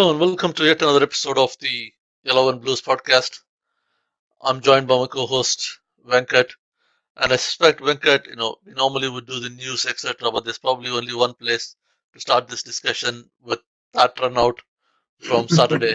Hello and welcome to yet another episode of the Yellow and Blues podcast. I'm joined by my co-host Venkat, and I suspect Venkat, we normally would do the news, etc., but there's probably only one place to start this discussion with that turnout from Saturday.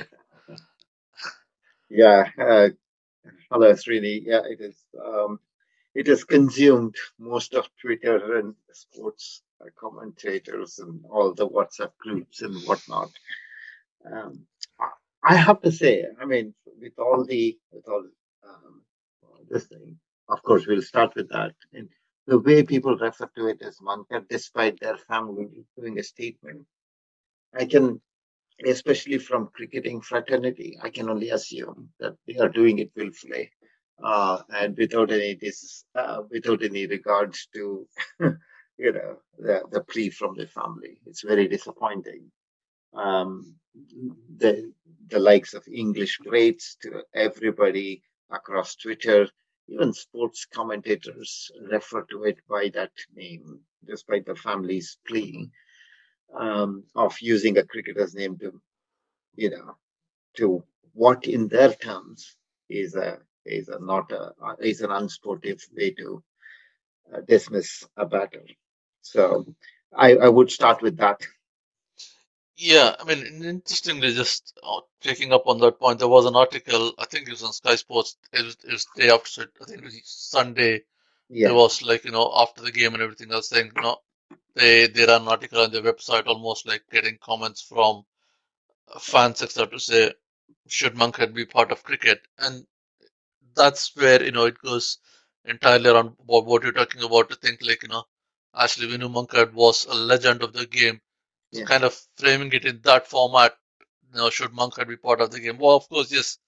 Yeah, hello, Srini. Yeah, it is. It has consumed most of Twitter and sports commentators and all the WhatsApp groups and whatnot. Um, I I have to say, I mean, with all um, this thing, of course, we'll start with that. And the way people refer to it as mantra, despite their family doing a statement, I can, especially from cricketing fraternity, I can only assume that they are doing it willfully and without any regards to the plea from the family. It's very disappointing. Um, the the likes of English greats to everybody across Twitter, even sports commentators refer to it by that name, despite the family's plea of using a cricketer's name to you know to what in their terms is a is a not a is an unsportive way to dismiss a batter. So I would start with that. Yeah, I mean, interestingly, just taking up on that point, there was an article, I think it was on Sky Sports, it was day after, I think it was Sunday. There Yeah, was after the game and everything, I was saying, they ran an article on their website almost like getting comments from fans, etc., to say, should Monkhead be part of cricket? And that's where, it goes entirely around what you're talking about to think actually, we knew Monkhead was a legend of the game. So yeah, kind of framing it in that format, should Monkhead be part of the game? Well, of course, yes,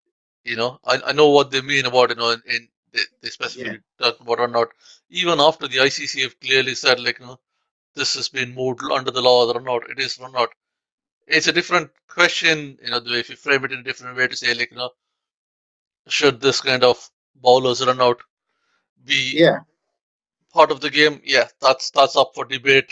I know what they mean about, they yeah, specifically talk about or not. Even after the ICC have clearly said, this has been moved under the law or not, it is or not. It's a different question, the way if you frame it in a different way to say, should this kind of bowlers run out be yeah. part of the game? Yeah, that's up for debate,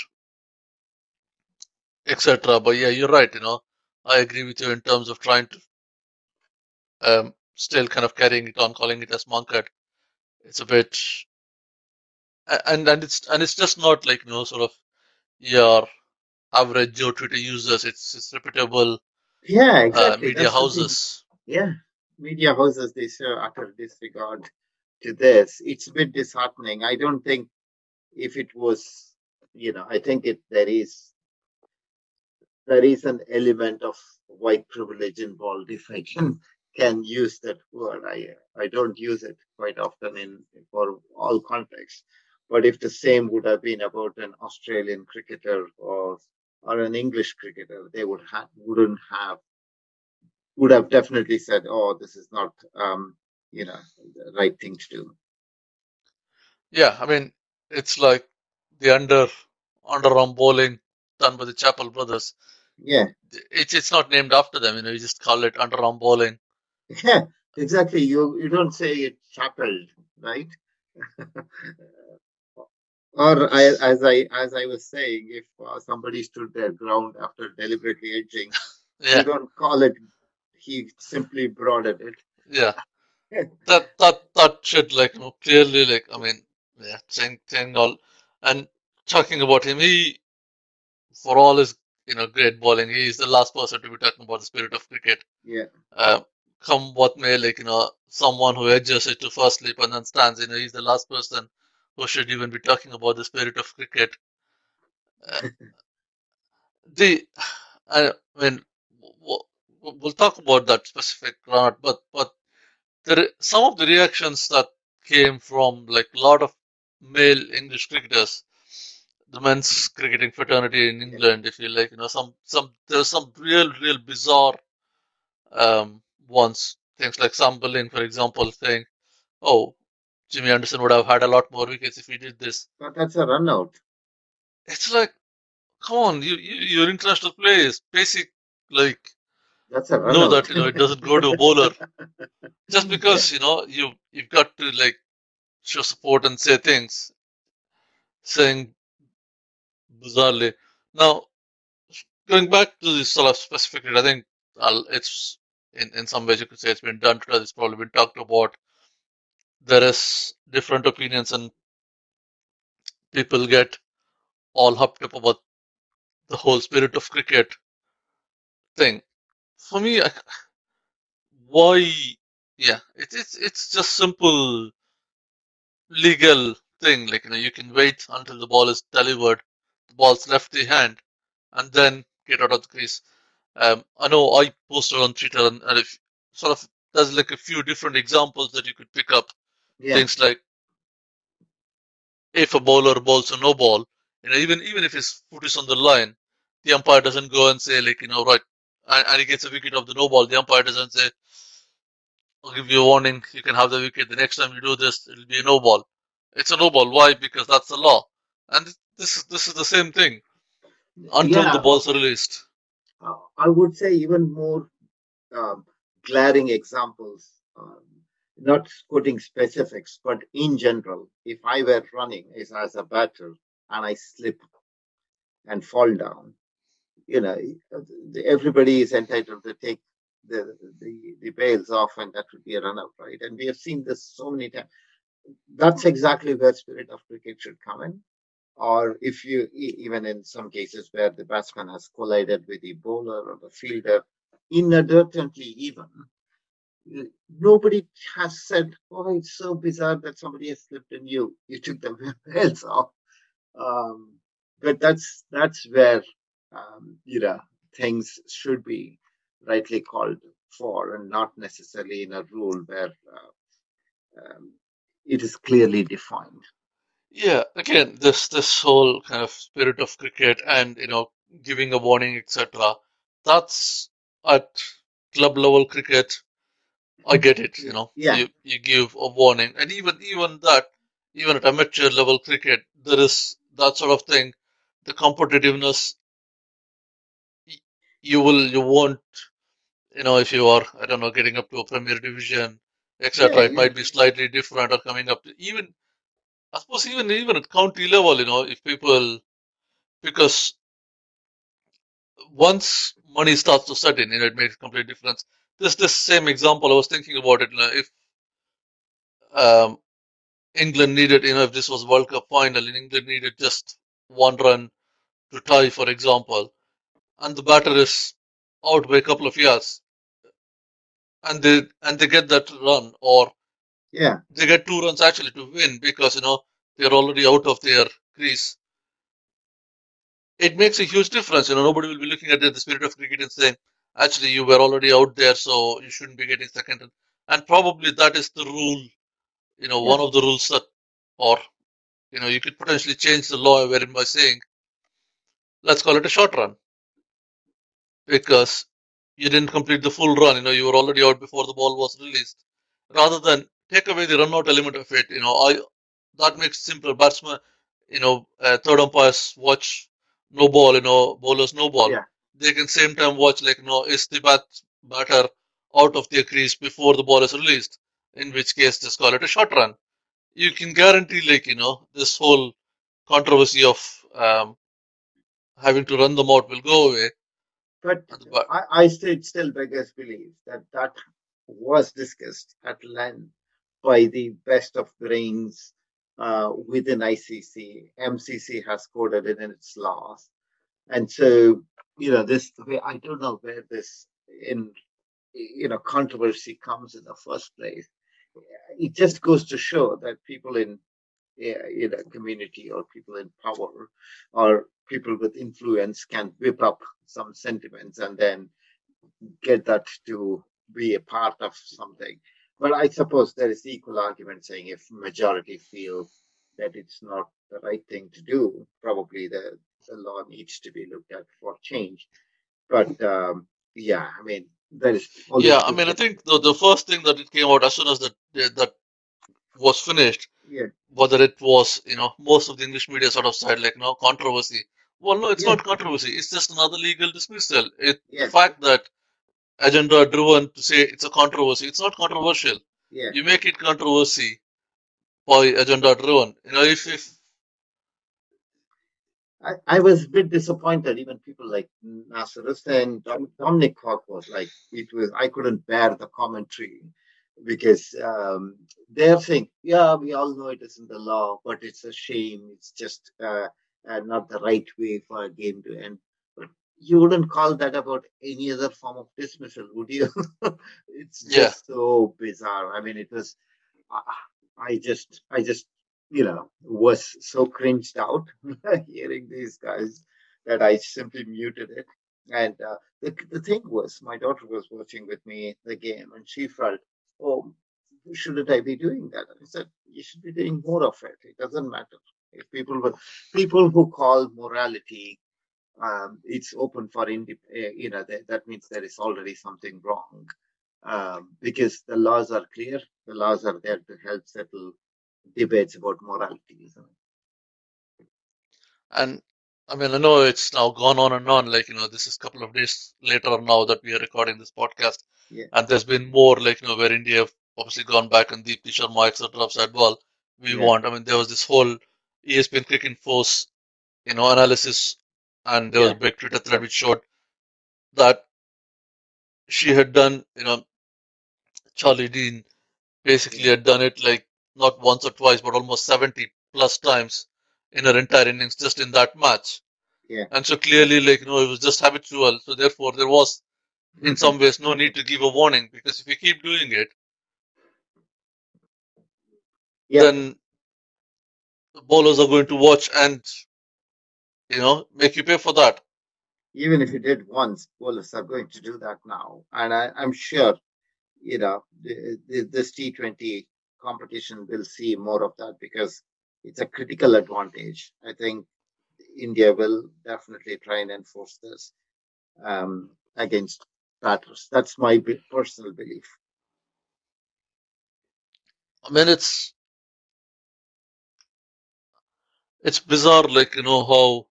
etc. But yeah, you're right. I agree with you in terms of trying to still kind of carrying it on, calling it as Monkhead. It's a bit, and it's just not sort of your average Joe Twitter users. It's reputable Yeah, exactly. media That's the thing. houses. Yeah, media houses they show utter disregard to this. It's a bit disheartening. I don't think if it was, I think there is an element of white privilege involved. If I can use that word, I don't use it quite often in for all contexts. But if the same would have been about an Australian cricketer or an English cricketer, they would have definitely said, "Oh, this is not the right thing to do." Yeah, I mean, it's like the underarm bowling done by the Chappell brothers. Yeah, It's not named after them. You just call it underarm bowling. yeah, exactly. You don't say it chapelled, right? Or as I was saying, if somebody stood their ground after deliberately edging, you Yeah, don't call it. He simply broadened yeah. it. That should clearly I mean, yeah, saying all and talking about him. He, for all his great bowling, he is the last person to be talking about the spirit of cricket. Yeah, Uh, come what may, someone who edges it to first slip and then stands. He's the last person who should even be talking about the spirit of cricket. Uh, the I mean, we'll talk about that specific round, but some of the reactions that came from a lot of male English cricketers, the men's cricketing fraternity in yeah, England, if you some there's some real bizarre ones. Things like Sam Billing, for example, saying, "Oh, Jimmy Anderson would have had a lot more wickets if he did this." but that's a run out. It's like, come on, your international players, basic like That's a run know out. that it doesn't go to a bowler just Yeah, because you've got to show support and say things, saying bizarrely. Now, going back to this sort of specific, I think it's in some ways you could say it's been done today. It's probably been talked about. There is different opinions, and people get all hopped up about the whole spirit of cricket thing. For me, why? Yeah, it's just simple legal thing. Like you can wait until the ball is delivered, the ball's left the hand, and then get out of the crease. I know I posted on Twitter, and if sort of there's like a few different examples that you could pick up. Yeah, Things like if a bowler bowls a no ball, even if his foot is on the line, the umpire doesn't go and say like right, and he gets a wicket of the no ball. The umpire doesn't say, "I'll give you a warning. You can have the wicket. The next time you do this, it'll be a no ball." It's a no ball. Why? Because that's the law. And this is the same thing until the yeah. balls are released. I would say even more um, glaring examples, not quoting specifics, but in general, if I were running as a batter and I slip and fall down, you know, everybody is entitled to take the bails off, and that would be a run out, right? And we have seen this so many times. That's exactly where spirit of cricket should come in. Or if you, even in some cases where the batsman has collided with the bowler or the fielder, inadvertently even, nobody has said, "Oh, it's so bizarre that somebody has slipped and you took the bells off." Um, but that's where things should be rightly called for, and not necessarily in a rule where um, it is clearly defined. Yeah, again, this whole kind of spirit of cricket and giving a warning, etc. That's at club level cricket. I get it. Yeah, You give a warning, and even that, even at amateur level cricket, there is that sort of thing. The competitiveness you won't if you are I don't know getting up to a Premier Division, yeah, etc. It yeah, might be slightly different or coming up to even I suppose even at county level, if people because once money starts to set in, it makes a complete difference. This same example I was thinking about it. If um, England needed, if this was World Cup final, and England needed just one run to tie, for example, and the batter is out by a couple of yards, and they get that run, or yeah, they get 2 runs actually to win because they're already out of their crease. It makes a huge difference. Nobody will be looking at the spirit of cricket and saying, actually, you were already out there, so you shouldn't be getting second. And probably that is the rule. yeah. One of the rules that, or you could potentially change the law wherein by saying, let's call it a short run because you didn't complete the full run. You were already out before the ball was released. Rather than take away the run out element of it, that makes it simpler. Batsman, third umpires watch no ball, bowlers no ball. Yeah. They can same time watch like, is the batter out of their crease before the ball is released? In which case, just call it a short run. You can guarantee like, this whole controversy of having to run them out will go away. But But I still beggars believe that was discussed at length by the best of brains within ICC. MCC has coded it in its laws. And so, this way, I don't know where this controversy comes in the first place. It just goes to show that people in a community or people in power or people with influence can whip up some sentiments and then get that to be a part of something. But I suppose there is equal argument saying if majority feel that it's not the right thing to do, probably the law needs to be looked at for change. But yeah, I mean, there is yeah, always I two mean, I sides. think the first thing that it came out as soon as that was finished, Yeah, whether it was, most of the English media sort of said like, no, controversy. Well, no, it's yeah, not controversy. It's just another legal dismissal. The yeah, fact that agenda driven to say it's a controversy, it's not controversial. yeah. You make it controversy by agenda driven. If I was a bit disappointed. Even people like Nasser Hussain, Dominic Hawk was like, it was, I couldn't bear the commentary because they're saying, yeah, we all know it isn't the law, but it's a shame. It's just not the right way for a game to end. But you wouldn't call that about any other form of dismissal, would you? It's Yeah. just so bizarre. I mean, it was, I I just, was so cringed out hearing these guys that I simply muted it. And the thing was, my daughter was watching with me the game, and she felt, oh, shouldn't I be doing that? I said, you should be doing more of it. It doesn't matter. If people who call morality, it's open for that means there is already something wrong, because the laws are clear. The laws are there to help settle debates about morality, isn't And I mean, I know it's now gone on and on. Like, this is a couple of days later now that we are recording this podcast. it? And there's been more, like, where India have obviously gone back and Deepti Sharma, etc., have said, well, we Yeah, want. I mean, there was this whole ESPN Cricket Force, analysis, and there was yeah, a big Twitter thread which showed that she had done, Charlie Dean basically yeah, had done it like not once or twice, but almost 70 plus times in her entire innings just in that match. yeah, And so clearly, like, it was just habitual. So therefore, there was, in yeah. some ways, no need to give a warning because if you keep doing it, Yep. then the bowlers are going to watch and, make you pay for that. Even if you did once, bowlers are going to do that now, and I'm sure this T20 competition will see more of that because it's a critical advantage. I think India will definitely try and enforce this against batters. That's my personal belief. I mean, it's bizarre, like, how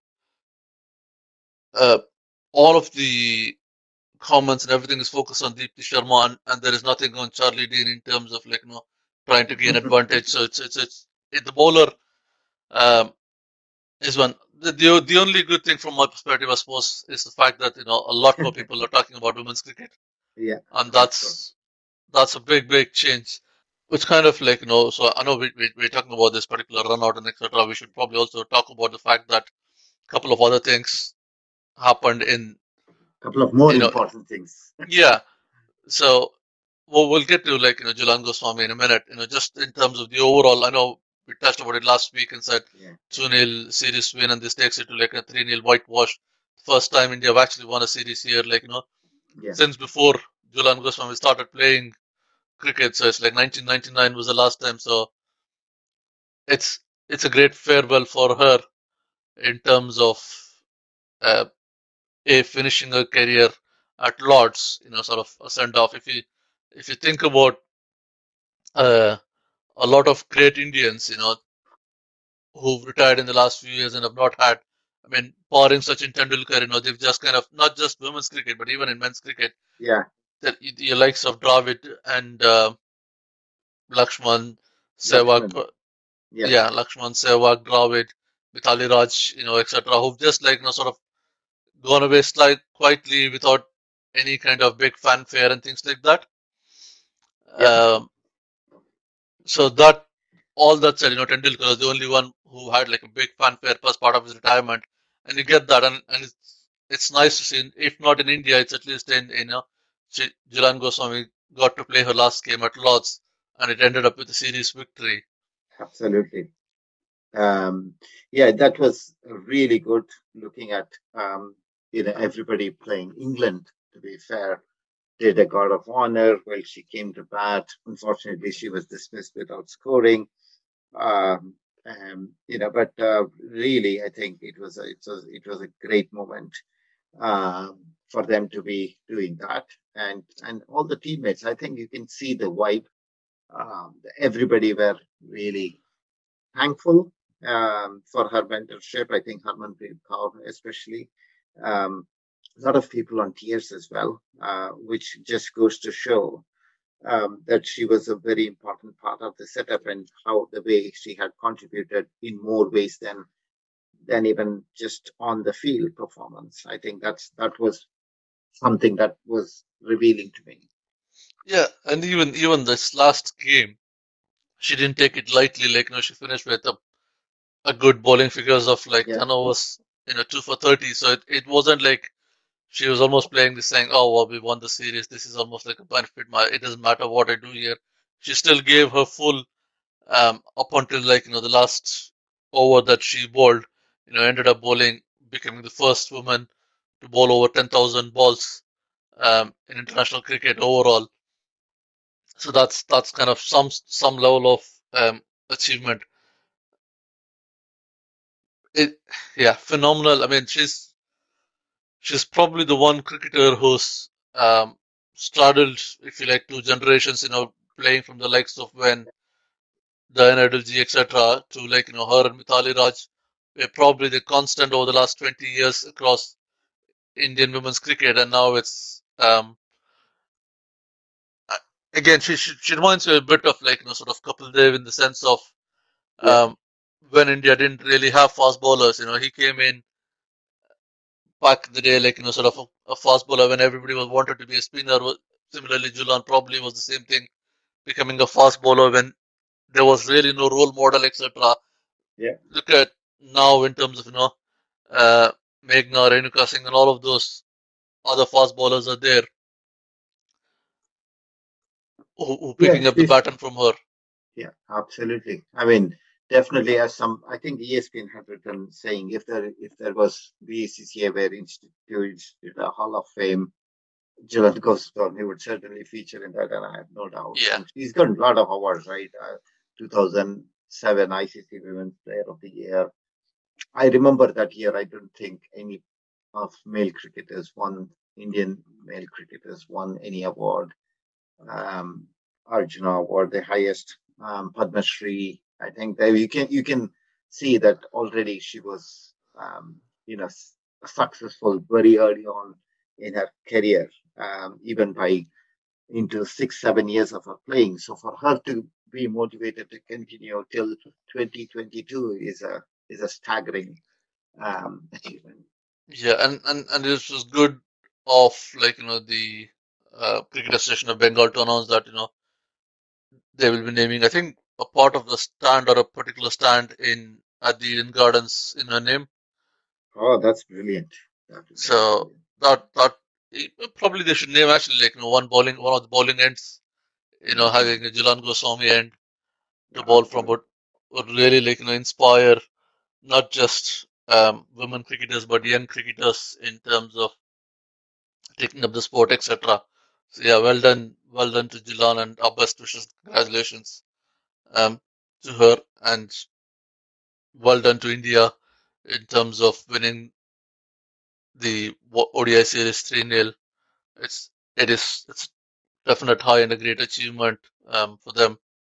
uh, all of the comments and everything is focused on Deepti Sharma, and there is nothing on Charlie Dean in terms of, like, trying to gain advantage. So the bowler um, is one. The only good thing from my perspective, I suppose, is the fact that a lot more people are talking about women's cricket, Yeah, and that's true. that's a big change. Which kind of like so I know we're talking about this particular run out and etc. We should probably also talk about the fact that a couple of other things happened in Couple of more you know important things. yeah. So we'll get to like Julan Goswami in a minute. Just in terms of the overall, I know we touched about it last week and said Yeah, 2-0 series win, and this takes it to like a 3-0 whitewash. First time India have actually won a series here, like yeah, since before Julan Goswami started playing cricket. So it's like 1999 was the last time. So it's it's a great farewell for her in terms of uh, a finishing her career at Lords. Sort of a send off. If you think about uh, a lot of great Indians, who've retired in the last few years and have not had. I mean, barring Sachin Tendulkar, they've just kind of not just women's cricket, but even in men's cricket, yeah, the likes of Dravid and Lakshman Sehwag, Lakshman. Yeah, yeah, Lakshman Sehwag, Dravid, Mithali Raj, etc., who've just like sort of gone away quietly without any kind of big fanfare and things like that. yeah, Um, so that all that said, Tendulkar was the only one who had like a big fanfare as part of his retirement, and you get that, and it's nice to see. If not in India, it's at least in Jilan Goswami got to play her last game at Lords, and it ended up with a series victory. absolutely. Yeah, that was really good looking at everybody playing. England, to be fair, did a guard of honor while she came to bat. Unfortunately, she was dismissed without scoring. Um, but really, I think it was a great moment for them to be doing that, and all the teammates. I think you can see the vibe. Everybody were really thankful for her mentorship. I think Harmanpreet Kaur, especially. Um, a lot of people on tears as well, which just goes to show that she was a very important part of the setup and how the way she had contributed in more ways than than even just on the field performance. I think that was something that was revealing to me. Yeah, and even this last game, she didn't take it lightly. Like, she finished with a good bowling figures of like Yeah, 10 overs, 2 for 30. So it wasn't like she was almost playing this saying, oh, well, we won the series. This is almost like a benefit. It doesn't matter what I do here. She still gave her full, up until like, the last over that she bowled, ended up bowling, becoming the first woman to bowl over 10,000 balls, in international cricket overall. So that's kind of some level of, achievement. It, yeah, phenomenal. I mean, she's probably the one cricketer who's, straddled, if you like, two generations. Playing from the likes of when Diana Adilji, etc., to like her and Mithali Raj were probably the constant over the last 20 years across Indian women's cricket, and now it's, again she reminds me a bit of like sort of Kapil Dev in the sense of, yeah. um, when India didn't really have fast bowlers. He came in back in the day, like, sort of a fast bowler when everybody was wanted to be a spinner. Similarly, Julan probably was the same thing, becoming a fast bowler when there was really no role model, etc. Yeah. Look at now in terms of, uh, Meghna, Renuka Singh, and all of those other fast bowlers are there who Yeah, picking up the baton from her. yeah, absolutely. I mean, definitely, as some, I think ESPN had written saying if there was BCCI were instituted a Hall of Fame, Jilan Goswami he would certainly feature in that, and I have no doubt. Yeah, And she's got a lot of awards, right? 2007 ICC Women's Player of the Year. I remember that year. I don't think any of male cricketers won. Indian male cricketers won any award. um, Arjuna Award, the highest, Padma Shri. I think that you can see that already she was, successful very early on in her career, even by into 6 7 years of her playing. So for her to be motivated to continue till 2022 is a staggering, achievement. yeah, and this was good of like the, cricket association of Bengal to announce that they will be naming, I think, a part of the stand or a particular stand in at the Eden Gardens in her name. Oh, that's brilliant. That's So brilliant. that probably they should name actually like one of the bowling ends. Mhm. Having a Jilan Goswami end to Yeah, bowl from absolutely. would really like inspire not just, women cricketers but young cricketers in terms of taking up the sport, etc. So yeah, well done to Jilan, and our best wishes, congratulations, um, to her, and well done to India in terms of winning the ODI series 3-0. It's definite high and a great achievement, for them.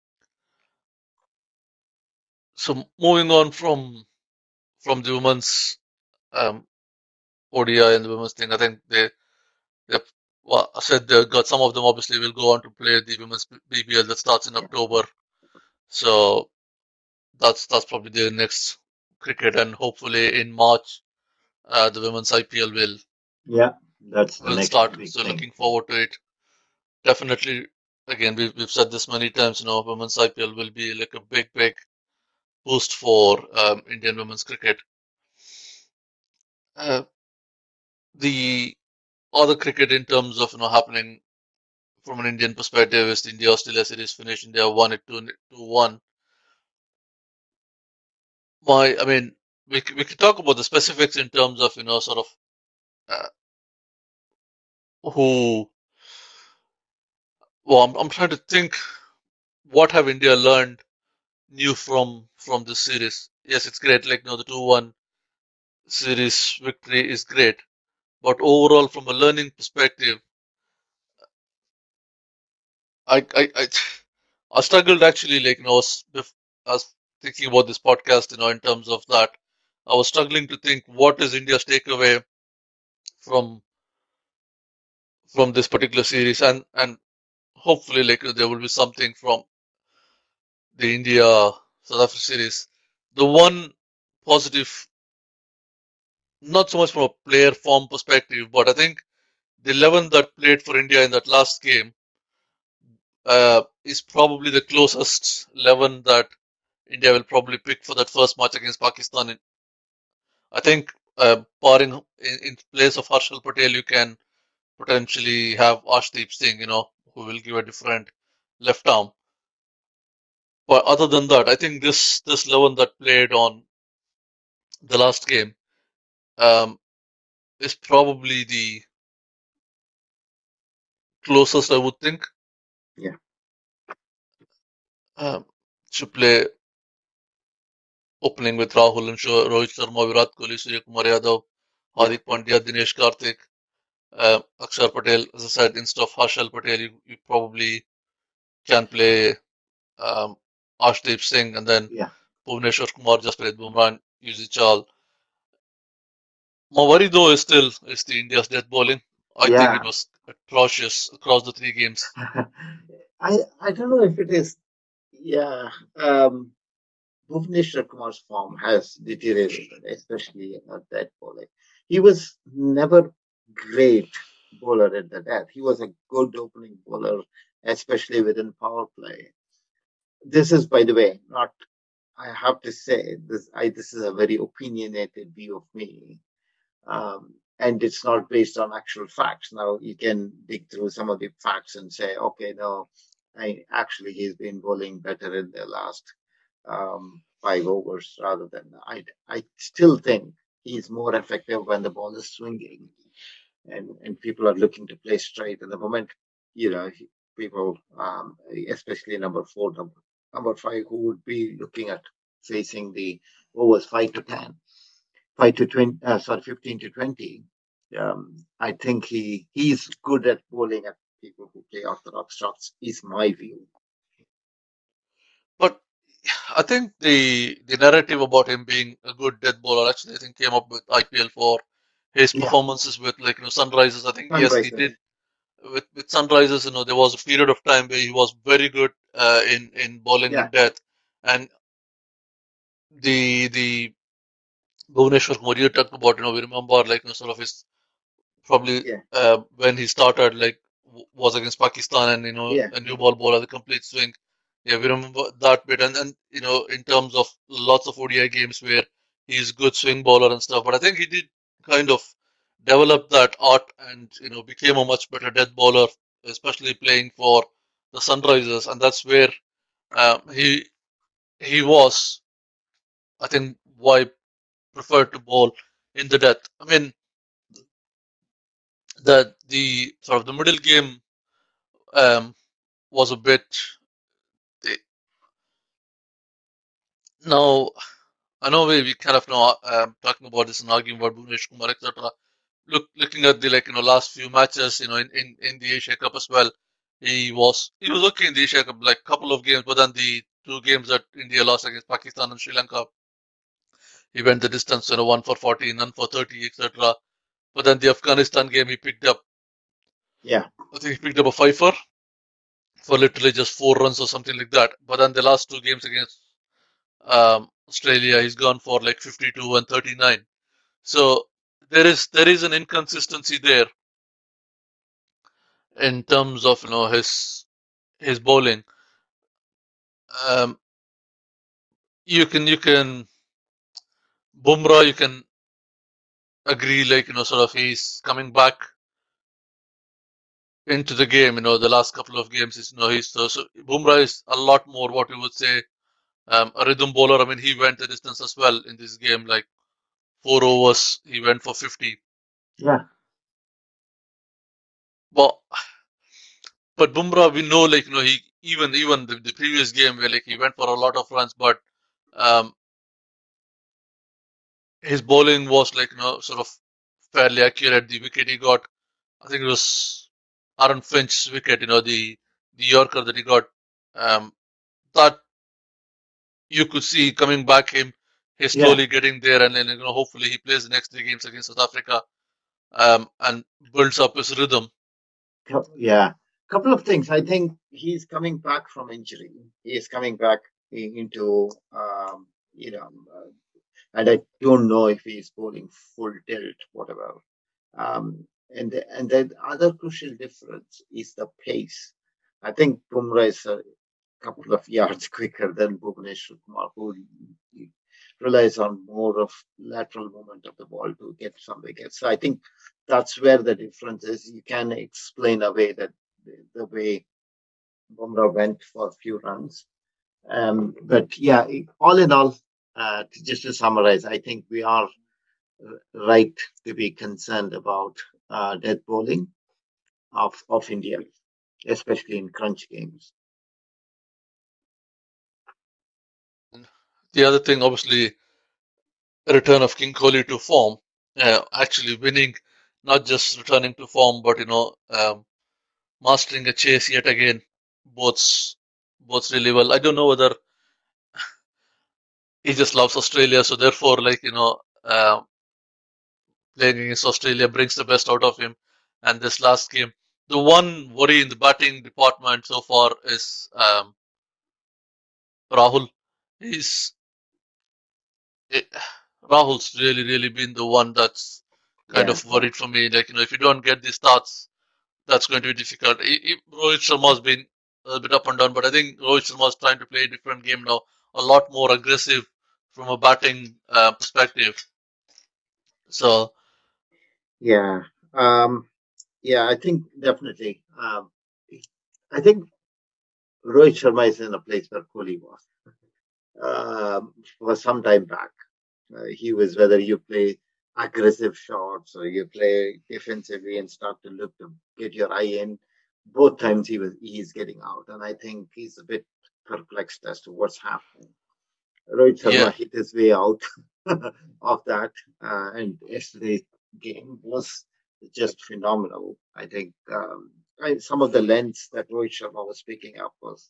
So moving on from the women's, um, ODI and the women's thing, I think they well, I said they got some of them obviously will go on to play the women's BBL that starts in Yeah. October. So that's probably their next cricket, and hopefully in March, the women's IPL Yeah, that's the will next start. big So thing. looking forward to it. Definitely, again, we've said this many times. Women's IPL will be like a big boost for, Indian women's cricket. Uh, the other cricket in terms of happening from an Indian perspective is the India Australia series finished. India won it 2-1. I mean, we could talk about the specifics in terms of sort of, uh, who. Well, I'm trying to think what have India learned new from this series. Yes, it's great. Like the 2-1 series victory is great, but overall, from a learning perspective, I I struggled actually. Like I was thinking about this podcast. In terms of that, I was struggling to think what is India's takeaway from from this particular series, and hopefully, like there will be something from the India South Africa series. The one positive not so much from a player form perspective, but I think the 11 that played for India in that last game is probably the closest 11 that India will probably pick for that first match against Pakistan. I think, barring in place of Harshal Patel, you can potentially have Arshdeep Singh, who will give a different left arm. But other than that, I think this 11 that played on the last game um, is probably the closest I would think. Yeah. Should play opening with Rahul and Rohit Sharma, Virat Kohli, Surya Kumar Yadav, Yeah. Hardik Pandya, Dinesh Karthik, Akshar Patel. As I said, instead of Harshal Patel, you probably can play Arshdeep Singh, and then Yeah. Bhuvneshwar Kumar, Jasprit Bumrah, and Yuzi Chahal. My worry though is the India's death bowling. I think it Yeah. was atrocious across the three games. I don't know if it is. Yeah. Bhuvneshwar Kumar's form has deteriorated, especially at that bowling. He was never great bowler at the death. He was a good opening bowler, especially within power play. This is, by the way, not. I have to say this. This is a very opinionated view of me, and it's not based on actual facts. Now you can dig through some of the facts and say, okay, no, he's been bowling better in the last 5 overs rather than I still think he's more effective when the ball is swinging and people are looking to play straight. And the moment, people, especially number 5, who would be looking at facing the overs 5 to 20, 15 to 20. I think he's good at bowling at people who play orthodox shots, is my view. But I think the narrative about him being a good death bowler actually I think came up with IPL for his Yeah, performances with Sunrisers. I think yes he Sunrisers. did with Sunrisers. There was a period of time where he was very good in bowling Yeah, in death, and the Bhuvneshwar Kumar you talked about. We remember sort of his probably yeah, when he started was against Pakistan, and yeah, a new ball had a complete swing. Yeah, we remember that bit, and in terms of lots of ODI games where he's good swing bowler and stuff. But I think he did kind of develop that art and became a much better death bowler, especially playing for the Sunrisers, and that's where he was. I think why preferred to bowl in the death. I mean the sort of the middle game um, was a bit. Now, I know we kind of know talking about this and arguing about Bhunesh Kumar, etc. Looking at the last few matches, in the Asia Cup as well, he was okay in the Asia Cup, like couple of games, but then the two games that India lost against Pakistan and Sri Lanka, he went the distance, one for 40, none for 30, etc. But then the Afghanistan game, he picked up, yeah, I think he picked up a fifer for literally just 4 runs or something like that. But then the last two games against Australia, he's gone for like 52 and 39. So there is an inconsistency there in terms of his bowling. Um, you can Bumrah, you can agree sort of he's coming back into the game. The last couple of games is he's so Bumrah is a lot more what we would say a rhythm bowler. I mean he went the distance as well in this game, like 4 overs he went for 50. yeah, But But Bumrah, we know, he even the previous game where he went for a lot of runs, but um, his bowling was sort of fairly accurate. The wicket he got, I think it was Aaron Finch's wicket, the Yorker that he got, um, that you could see coming back him. He's yeah, slowly getting there, and then hopefully he plays the next 3 games against South Africa, and builds up his rhythm. yeah. Couple of things. I think he's coming back from injury. He is coming back into, and I don't know if he's bowling full tilt, whatever. And the other crucial difference is the pace. I think Bumrah is a couple of yards quicker than Bhuvneshwar Kumar, who relies on more of lateral movement of the ball to get some wickets. So I think that's where the difference is. You can explain away that the way Bumrah went for a few runs. But yeah, all in all, just to summarize, I think we are right to be concerned about death bowling of India, especially in crunch games. The other thing, obviously, the return of King Kohli to form, actually winning, not just returning to form, but mastering a chase yet again, both really well. I don't know whether he just loves Australia, so therefore, playing against Australia brings the best out of him. And this last game, the one worry in the batting department so far is Rahul. He's eh, Rahul's really been the one that's kind Yeah, of worried for me. If you don't get the starts, that's going to be difficult. Rohit Sharma's been a bit up and down, but I think Rohit Sharma's trying to play a different game now, a lot more aggressive from a batting perspective. So yeah, um, yeah. I think definitely. I think Rohit Sharma is in a place where Kohli was for some time back. He was whether you play aggressive shots or you play defensively and start to look to get your eye in. Both times he's getting out, and I think he's a bit perplexed as to what's happening. Rohit yeah, Sharma hit his way out of that, and yesterday's game was just phenomenal. I think some of the lengths that Rohit Sharma was picking up was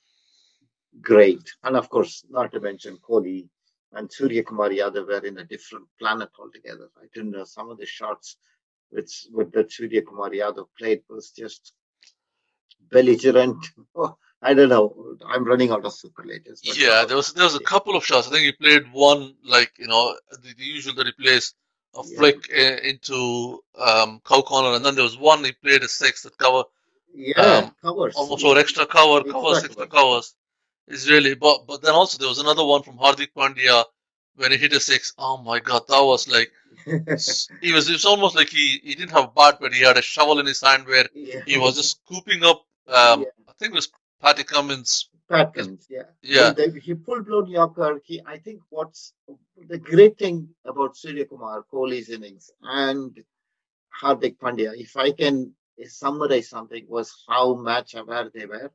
great, and of course, not to mention Kohli and Surya Kumar Yadav were in a different planet altogether. I didn't know some of the shots with that Surya Kumar Yadav played was just belligerent. Oh, I don't know. I'm running out of superlatives, but some yeah. of There was a couple of shots. I think he played one the usual that he plays a yeah, flick into cow corner, and then there was one he played a six that cover yeah, um, covers, almost over extra cover, extra extra covers. covers. Is really, but then also there was another one from Hardik Pandya when he hit a six. Oh my God, that was like it was almost like he didn't have a bat, but he had a shovel in his hand where Yeah, he was just scooping up. yeah. I think it was Patty Cummins. Pat His, Cummins, yeah. yeah, He full blown Yorker. I think what's the great thing about Surya Kumar, Kohli's innings, and Hardik Pandya, if I can summarize something, was how match aware they were.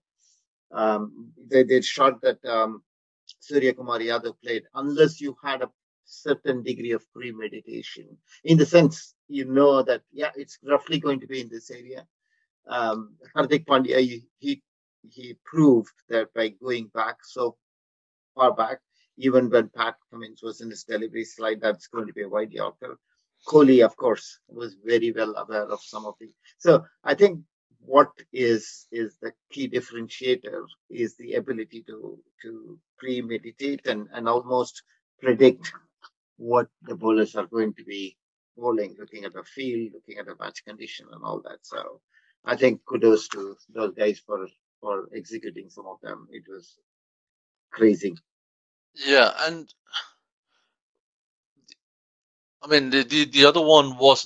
They shot that Surya Kumar Yadav played, unless you had a certain degree of premeditation, in the sense you know that yeah, it's roughly going to be in this area. Hardik Pandya, he proved that by going back so far back, even when Pat Cummins was in his delivery slide, that's going to be a wide Yorker. Kohli, of course, was very well aware of some of the. So I think what is the key differentiator is the ability to premeditate and almost predict what the bowlers are going to be bowling, looking at the field, looking at the match condition, and all that. So I think kudos to those guys for executing some of them. It was crazy. yeah, and I mean the other one was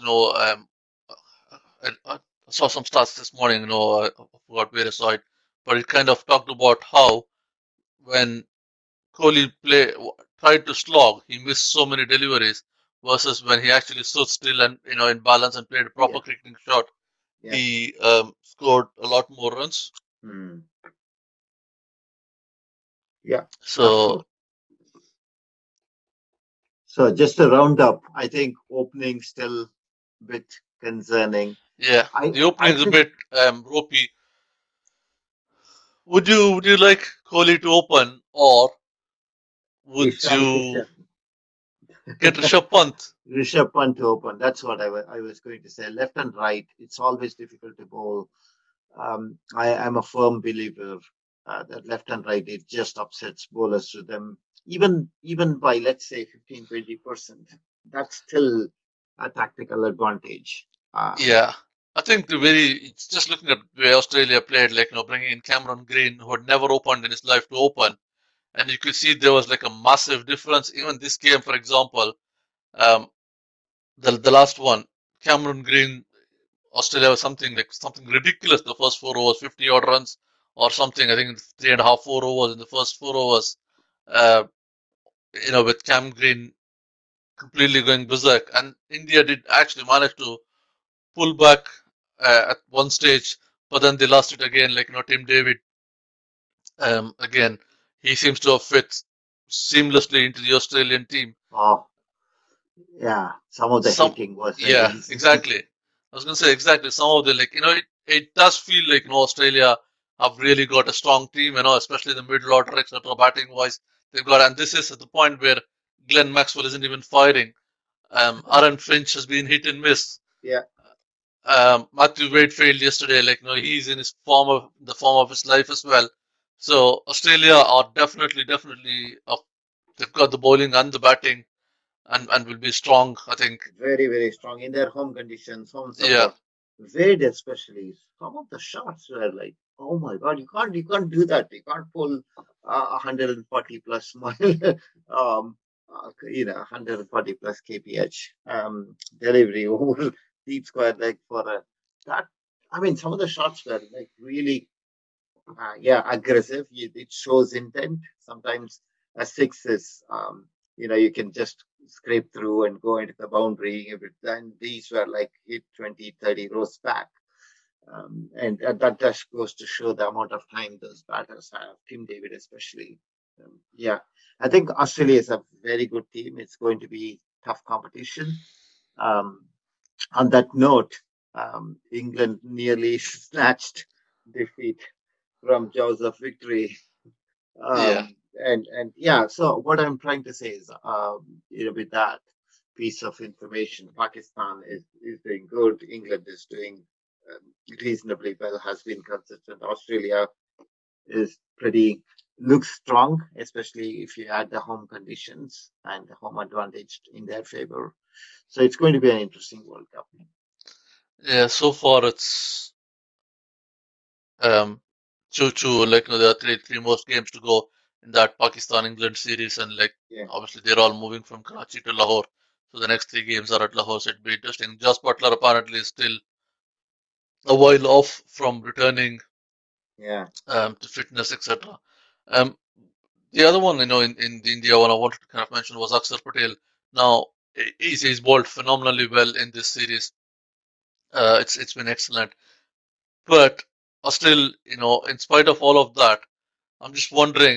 I saw some stats this morning. I forgot where I saw it, but it kind of talked about how when Kohli tried to slog, he missed so many deliveries versus when he actually stood still and in balance and played a proper Yeah, cricketing shot, yeah, he scored a lot more runs. mm, yeah, So absolutely. So just to round up, I think opening still a bit concerning. yeah, I the I opening's a think bit ropey. Would you like Kohli to open, or would Ishan you Kishan, get Rishabh Pant? Rishabh Pant to open. That's what I was going to say. Left and right, it's always difficult to bowl. I'm a firm believer that left and right, it just upsets bowlers to them. even by, let's say, 15-20%, that's still a tactical advantage. Yeah. I think it's just looking at the way Australia played, like, bringing in Cameron Green, who had never opened in his life to open. And you could see there was like a massive difference. Even this game, for example, um, the last one, Cameron Green, Australia was something ridiculous. The first 4 overs, 50 odd runs or something. I think 3.5, 4 overs in the first 4 overs. Uh, with Cam Green completely going berserk, and India did actually manage to pull back at one stage, but then they lost it again. Like Tim David, again, he seems to have fit seamlessly into the Australian team. oh, yeah, some of the Some, hitting was yeah, amazing. exactly. I was gonna say exactly. Some of the it does feel like Australia have really got a strong team. Especially the middle order, etc. Batting wise, they've got, and this is at the point where Glenn Maxwell isn't even firing. Aaron Finch has been hit and miss. Yeah, Matthew Wade failed yesterday. He's in the form of his life as well. So Australia are definitely up. They've got the bowling and the batting, and will be strong. I think. very, very strong in their home conditions, home Yeah, support. Wade especially, some of the shots were like, oh my God, you can't do that. You can't pull 140 plus mile, 140 plus kph delivery over deep square leg for a that. I mean, some of the shots were like really, yeah, aggressive. It shows intent. Sometimes a six is, you can just scrape through and go into the boundary. And these were like hit 20, 30 rows back. And that just goes to show the amount of time those batters have, Tim David especially. Yeah, I think Australia is a very good team. It's going to be tough competition. Um, on that note, England nearly snatched defeat from jaws of victory. yeah, And yeah, so what I'm trying to say is, with that piece of information, Pakistan is doing good. England is doing reasonably well, has been consistent. Australia is looks strong, especially if you add the home conditions and the home advantage in their favor. So it's going to be an interesting World Cup. yeah. So far, it's um, 2-2. There are three more games to go in that Pakistan England series, and Yeah, obviously they're all moving from Karachi to Lahore. So the next 3 games are at Lahore. So it'd be interesting. Josh Butler apparently is still a while off from returning yeah, to fitness, etc. Um, the other one, in the India one I wanted to kind of mention was Akshar Patel. Now, he's bowled phenomenally well in this series. It's been excellent. But still, in spite of all of that, I'm just wondering,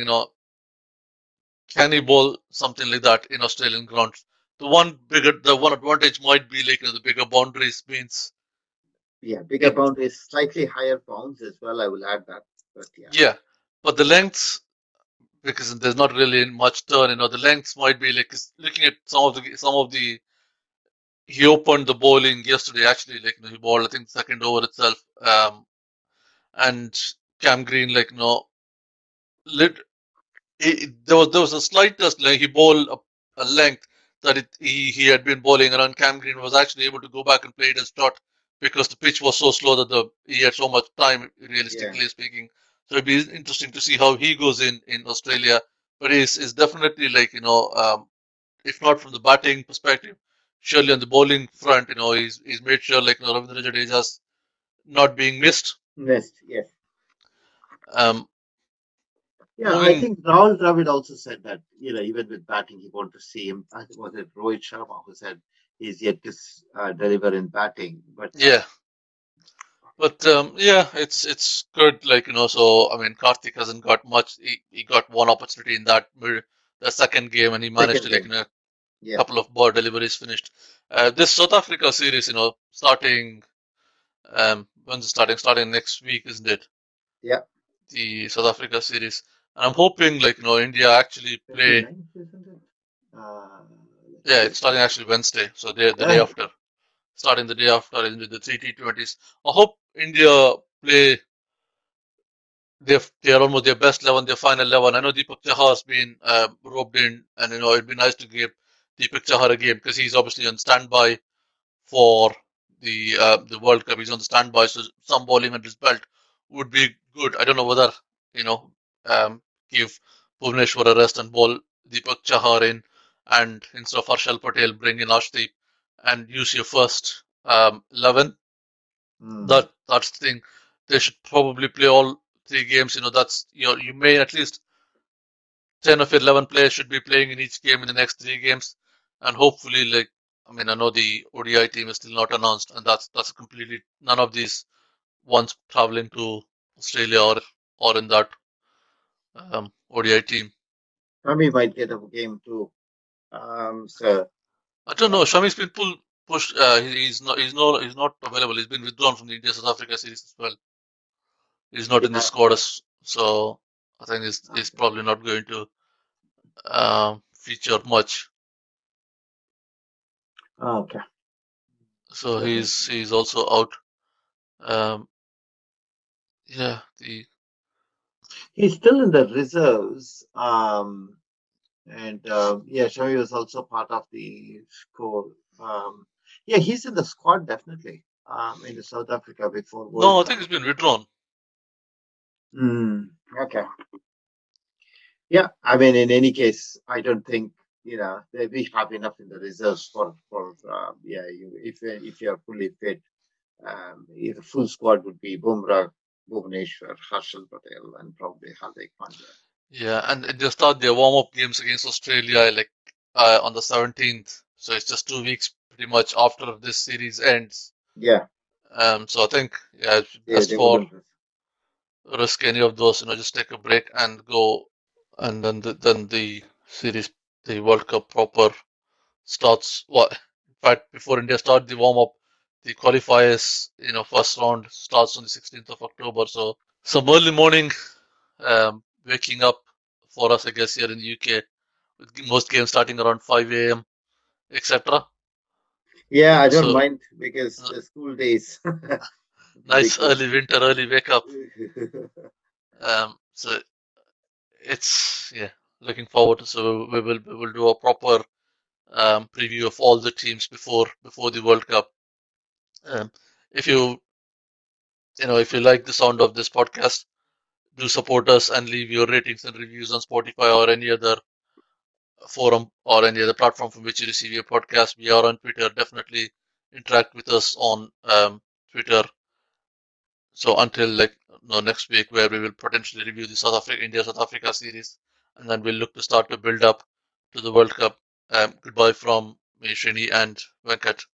can he bowl something like that in Australian grounds? The one advantage might be the bigger boundaries means yeah. Bigger it, boundaries, slightly higher bounds as well. I will add that, but yeah, yeah. But the lengths, because there's not really much turn, the lengths might be looking at some of the he opened the bowling yesterday actually, he bowled I think second over itself, and Cam Green lit, there was a slightest he bowled a length that he had been bowling around. Cam Green was actually able to go back and play it as shot because the pitch was so slow that he had so much time, yeah. realistically speaking. So it'd be interesting to see how he goes in Australia. But he's definitely if not from the batting perspective, surely on the bowling front, he's made sure Ravindra Jadeja's not being missed. Missed, yes. Um, Yeah, I moving, think Rahul Dravid also said that, even with batting, he wanted to see him. I think was it Rohit Sharma who said he's yet to deliver in batting. But yeah. But yeah, it's good. So I mean, Karthik hasn't got much. He got one opportunity in the second game, and he managed second to game, yeah, couple of ball deliveries finished. This South Africa series, starting when's it starting? Starting next week, isn't it? yeah, The South Africa series, and I'm hoping India actually play. 29th, isn't it? Let's Yeah, check. it's starting actually Wednesday, so the day Yeah, after. Starting the day after into the three T20s. I hope India play they are almost their best 11, their final 11. I know Deepak Chahar has been roped in, and it'd be nice to give Deepak Chahar a game because he's obviously on standby for the World Cup. He's on the standby, so some bowling under his belt would be good. I don't know whether you know give Bhuvneshwar a rest and bowl Deepak Chahar in, and instead of Harshal Patel, bring in Arshdeep and use your first 11. That's the thing. They should probably play all three games. That's you may at least 10 of your 11 players should be playing in each game in the next three games, and hopefully, I know the ODI team is still not announced, and that's completely none of these ones traveling to Australia or in that ODI team. Shami might get a game too. So I don't know. Shami's been pushed. He's not available. He's been withdrawn from the India South Africa series as well. He's not in the yeah, squad, so I think he's probably not going to feature much. okay. So he's also out. Yeah, He's still in the reserves. And yeah, Shami was also part of the score. Yeah, he's in the squad definitely. In the South Africa before no, I World think Cup. he's been withdrawn. Okay. Yeah, I mean, in any case, I don't think we have enough in the reserves for if you're fully fit, the full squad would be Bumrah, Bhuvneshwar, Harshal Patel, and probably Hardik Pandya. Yeah, and they start their warm-up games against Australia on the 17th. So it's just 2 weeks pretty much after this series ends. Yeah. So I think it's Yeah, best they for wouldn't. risk any of those. Just take a break and go, and then the series, the World Cup proper starts. What? In fact, before India start the warm-up, the qualifiers, first round starts on the 16th of October. So some early morning waking up for us, I guess, here in the UK, with most games starting around 5 a.m., etc. Yeah, I don't So mind because the school days. nice because early winter, early wake up. So it's looking forward to. So we will do a proper preview of all the teams before the World Cup. Um, if if you like the sound of this podcast, do support us and leave your ratings and reviews on Spotify or any other forum or any other platform from which you receive your podcast. We are on Twitter. Definitely interact with us on Twitter. So until next week, where we will potentially review the India South Africa series, and then we'll look to start to build up to the World Cup. Goodbye from me, Srini, and Venkat.